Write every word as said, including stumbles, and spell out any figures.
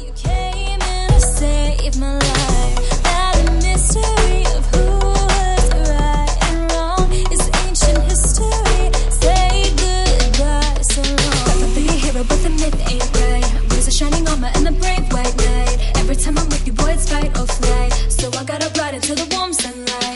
You came in to save my life. Now the mystery of who was right and wrong is ancient history. Say goodbye so long. Got to be a hero, but the myth ain't right. Where's the shining armor and the brave white knight? Every time I'm with you, boy, it's fight or flight. So I gotta ride into the warm sunlight.